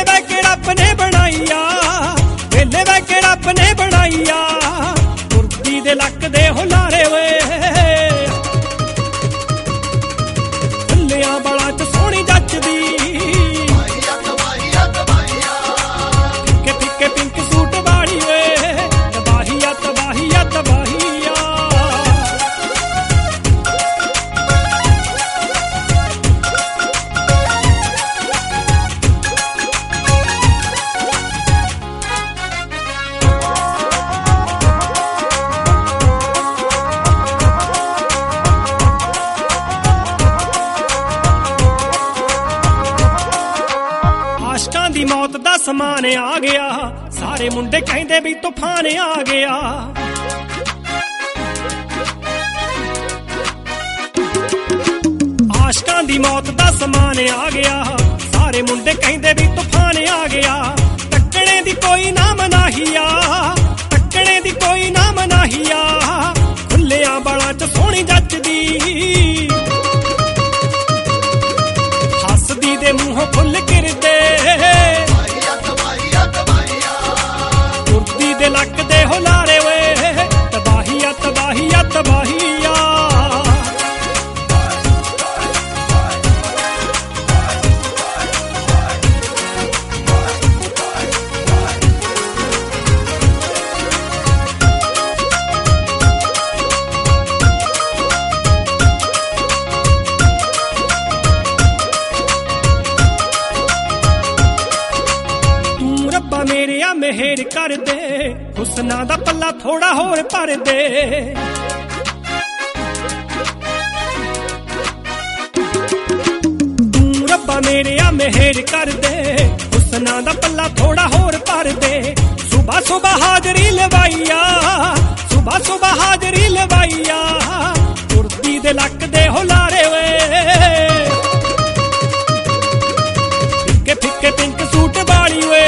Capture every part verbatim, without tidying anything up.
ਵੈ ਕੇ ਰੱਬ ਨੇ ਬਣਾਈ ਆ, ਵੇਲੇ ਵੈ ਕੇ ਰੱਬ ਨੇ ਬਣਾਈ ਆ, ਤੁਰਦੀ ਦੇ ਲੱਕ ਦੇ ਹੁਲਾਰੇ ਵੇ, ਫੁੱਲਿਆਂ ਬਾਲਾਂ ਚ ਸੋਹਣੀ ਜੱਚਦੀ, ਫਿੱਕੇ ਫਿੱਕੇ ਪਿੰਕ ਸੂਟ ਵਾਲੀ ਵੇ, ਤਬਾਹੀਆ ਤਬਾਹੀਆ ਤਬਾਹੀਆ। ਆਸ਼ਕਾਂ ਦੀ ਮੌਤ ਦਾ ਸਮਾਨ ਆ ਗਿਆ, ਸਾਰੇ ਮੁੰਡੇ ਕਹਿੰਦੇ ਵੀ ਤੂਫਾਨ ਆ ਗਿਆ। ਆਸ਼ਕਾਂ ਦੀ ਮੌਤ ਦਾ ਸਮਾਨ ਆ ਗਿਆ, ਸਾਰੇ ਮੁੰਡੇ ਕਹਿੰਦੇ ਵੀ ਤੂਫਾਨ ਆ ਗਿਆ। ਤੱਕਣੇ ਦੀ ਕੋਈ ਨਾ ਮਨਾਹੀ ਆ, ਤੱਕਣੇ ਦੀ ਕੋਈ ਨਾ ਮਨਾਹੀ ਆ, ਖੁੱਲਿਆਂ ਬਾਲਾਂ ਚ ਸੋਹਣੀ ਜੱਚਦੀ, ਹੱਸਦੀ ਦੇ ਮੂੰਹੋਂ ਫੁੱਲ ਕਿਰਦੇ, ਤੁਰਦੀ ਦੇ ਲੱਕ ਦੇ ਹੁਲਾਰੇ ਵੇ, ਤਬਾਹੀਆ ਤਬਾਹੀਆ ਤਬਾਹੀਆ। ਰੱਬਾ ਮੇਰਿਆ ਮਿਹਰ ਕਰ ਦੇ, ਹੁਸਨਾਂ ਦਾ ਪੱਲਾ ਥੋੜਾ ਹੋਰ ਭਰ ਦੇ, ਤੂੰ ਰੱਬਾ ਮੇਰਿਆ ਮਿਹਰ ਕਰ ਦੇ, ਹੁਸਨਾਂ ਦਾ ਪੱਲਾ ਥੋੜਾ ਹੋਰ ਭਰ ਦੇ। ਸੁਬਾ ਸੁਬਾ ਹਾਜ਼ਰੀ ਲਵਾਈਆ, ਸੁਬਾ ਸੁਬਾ ਹਾਜ਼ਰੀ ਲਵਾਈਆ, ਤੁਰਦੀ ਦੇ ਲੱਕ ਦੇ ਹੁਲਾਰੇ ਵੇ, ਫਿੱਕੇ ਫਿੱਕੇ ਪਿੰਕ ਸੂਟ ਵਾਲੀ ਵੇ,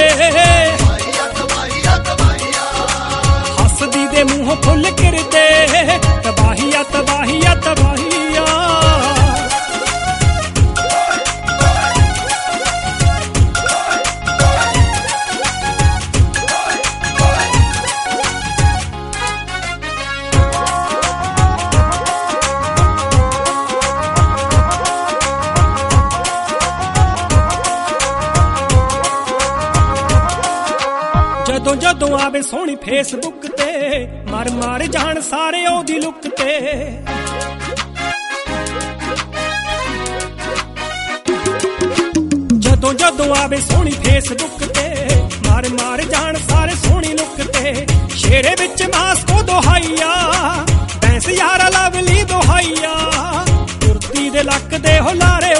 ਹੱਸਦੀ ਦੇ ਮੂੰਹੋਂ ਫੁੱਲ ਕਿਰਦੇ, ਤਬਾਹੀਆ ਤਬਾਹੀਆ ਤਬਾਹੀਆ। ਜਦੋਂ ਜਦੋਂ ਆਵੇ ਸੋਹਣੀ ਫੇਸਬੁੱਕ ਤੇ, ਮਰ ਮਰ ਜਾਣ ਸਾਰੇ ਉਹਦੀ ਲੁੱਕ ਤੇ, ਜਦੋਂ ਜਦੋਂ ਆਵੇ ਸੋਹਣੀ ਫੇਸਬੁੱਕ ਤੇ, ਮਰ ਮਰ ਜਾਣ ਸਾਰੇ ਸੋਹਣੀ ਲੁੱਕ ਤੇ। ਸ਼ੇਰੇ ਵਿੱਚ ਮਾਸਕੋ ਦੁਹਾਈਆ, ਬੈਂਸ ਯਾਰਾ ਲਵਲੀ ਦੁਹਾਈਆ, ਤੁਰਦੀ ਦੇ ਲੱਕ ਦੇ ਹੁਲਾਰੇ